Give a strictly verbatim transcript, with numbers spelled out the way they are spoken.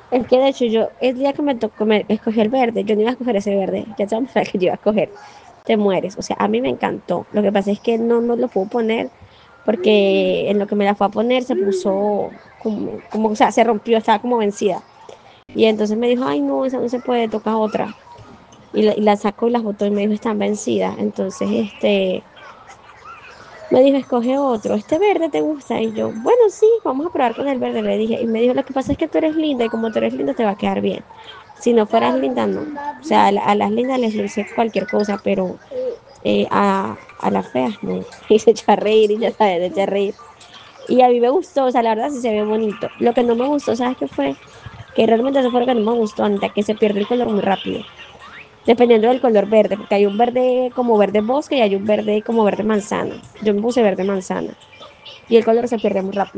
Es que de hecho yo, el día que me tocó, me escogí el verde, yo no iba a escoger ese verde, ya sabes el que yo iba a escoger, te mueres. O sea, a mí me encantó. Lo que pasa es que no me lo puedo poner porque en lo que me la fue a poner se puso como, como, o sea, se rompió, estaba como vencida. Y entonces me dijo, ay, no, esa no se puede, toca otra. Y la, y la sacó y las botó y me dijo, están vencidas. Entonces, este, me dijo, escoge otro. ¿Este verde te gusta? Y yo, bueno, sí, vamos a probar con el verde, le dije. Y me dijo, lo que pasa es que tú eres linda y como tú eres linda te va a quedar bien. Si no fueras linda, no. O sea, a, la- a las lindas les luce cualquier cosa, pero eh, a, a las feas no. Y se echó a reír y ya sabes, se echó a reír. Y a mí me gustó, o sea, la verdad sí se ve bonito. Lo que no me gustó, ¿sabes qué fue? Que realmente eso fue lo que no me gustó, Anita, que se pierde el color muy rápido. Dependiendo del color verde, porque hay un verde como verde bosque y hay un verde como verde manzana. Yo me puse verde manzana y el color se pierde muy rápido.